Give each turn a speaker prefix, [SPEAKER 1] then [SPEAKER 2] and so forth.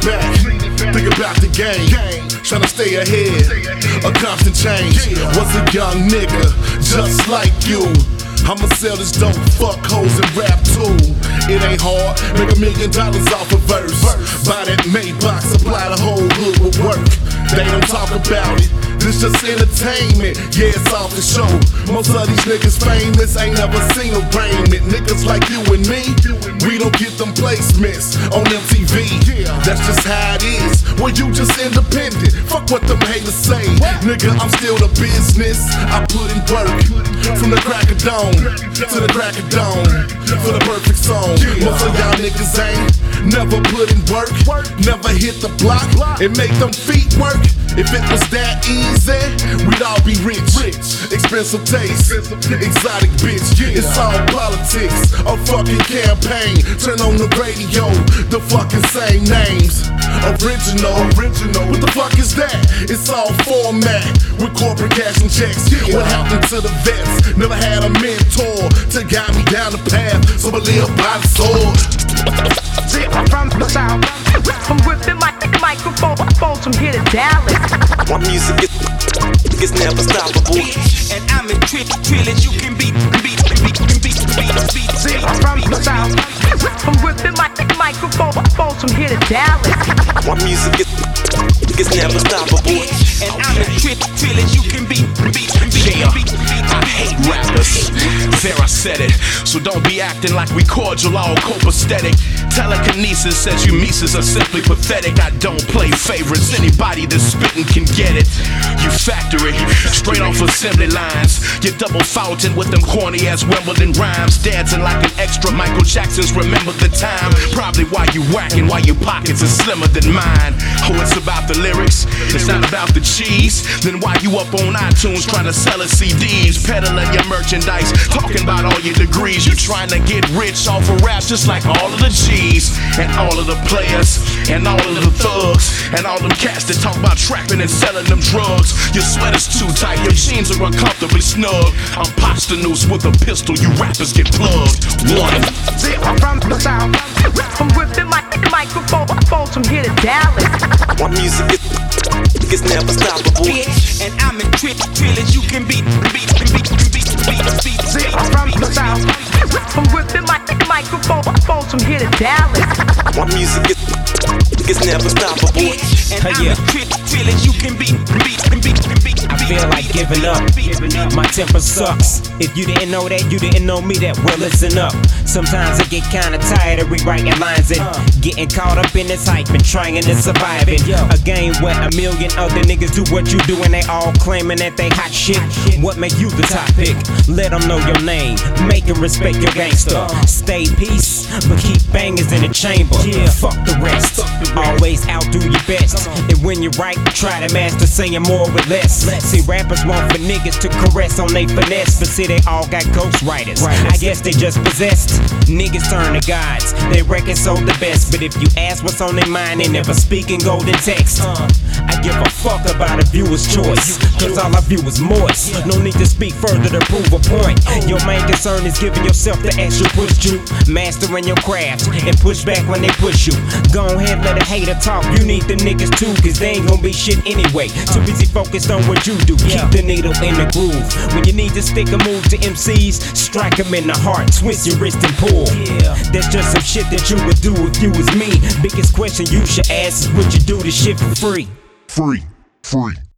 [SPEAKER 1] back, think about the game, tryna stay ahead, a constant change. Was a young nigga just like you. I'ma sell this dope, fuck hoes and rap too. It ain't hard, make $1 million off a verse. Buy that Maybach, supply the whole hood with work. They don't talk about it, this just entertainment. Yeah, it's off the show. Most of these niggas famous ain't never seen a arraignment. Niggas like you and me, we don't get them placements on MTV. That's just how it is, well you just independent. Fuck what them haters say, nigga, I'm still the business. I put in work, from the crack of dawn to the crack of dawn, for the perfect song. Most of y'all niggas ain't never put in work, never hit the block and make them feet work. If it was that easy, we'd all be rich. Expensive taste, exotic bitch. It's all politics, a fucking campaign. Turn on the radio, the fucking same names. Original, what the fuck is that? It's all format, with corporate cash and checks. What happened to the vets? Never had a mentor to guide me down the path, so I live by the sword.
[SPEAKER 2] From the south, I'm whipping my microphone from here to Dallas.
[SPEAKER 3] My music is never stoppable, and I'm in trillage. You can beat.
[SPEAKER 2] From the south, I'm whipping my microphone from here to Dallas.
[SPEAKER 3] My music is never stoppable, and I'm in trillage. You can beat.
[SPEAKER 4] I hate rappers. There I said it. So don't be acting like we cordial, all copacetic. Telekinesis says you mises are simply pathetic. I don't play favorites. Anybody that's spittin' can get it. You factory, straight off assembly lines. You're double faulting with them corny ass Wimbledon rhymes. Dancing like an extra Michael Jackson's Remember the Time. Probably why you whacking, while your pockets are slimmer than mine. Oh, it's about the lyrics, it's not about the cheese. Then why you up on iTunes trying to sell us CDs? Peddling your merchandise, talking about all your degrees. You trying to get rich off of raps just like all of the G's. And all of the players, and all of the thugs, and all them cats that talk about trapping and selling them drugs. Your sweater's too tight, your jeans are uncomfortably snug. I'm Posthumous with a pistol, you rappers get plugged. One.
[SPEAKER 2] From the south, I'm whipping my microphone from here to Dallas.
[SPEAKER 3] My music is never stoppable, and I'm in trillage. You can beat.
[SPEAKER 2] From the south, I'm whipping my microphone from here to Dallas.
[SPEAKER 3] My music is never stoppable, and I'm in trillage. You can beat.
[SPEAKER 5] I feel like giving up. My temper sucks. If you didn't know that, you didn't know me that well. Listen up. Sometimes I get kinda tired of rewriting lines and getting caught up in this hype and trying to survive it. A game where a million other niggas do what you do and they all claiming that they hot shit. What make you the topic? Let them know your name. Make them respect your gangster. Stay peace, but keep bangers in the chamber. Fuck the rest. Always outdo your best. And when you're right, try to master saying more with less. See, rappers want for niggas to caress on they finesse, but see, they all got ghostwriters. I guess they just possessed. Niggas turn to gods, they reckon so the best. But if you ask what's on their mind, they never speak in golden text. I give a fuck about a viewer's choice, cause all I view is moist. No need to speak further to prove a point. Your main concern is giving yourself the extra push to mastering your craft and push back when they push you. Go ahead, let a hater talk, you need the niggas too, cause they ain't gonna be shit anyway. Too busy focused on what you do. Keep the needle in the groove. When you need to stick a move to MCs, strike them in the heart, twist your wrist and pull. That's just some shit that you would do if you was me. Biggest question you should ask is would you do this shit for free?
[SPEAKER 1] Free.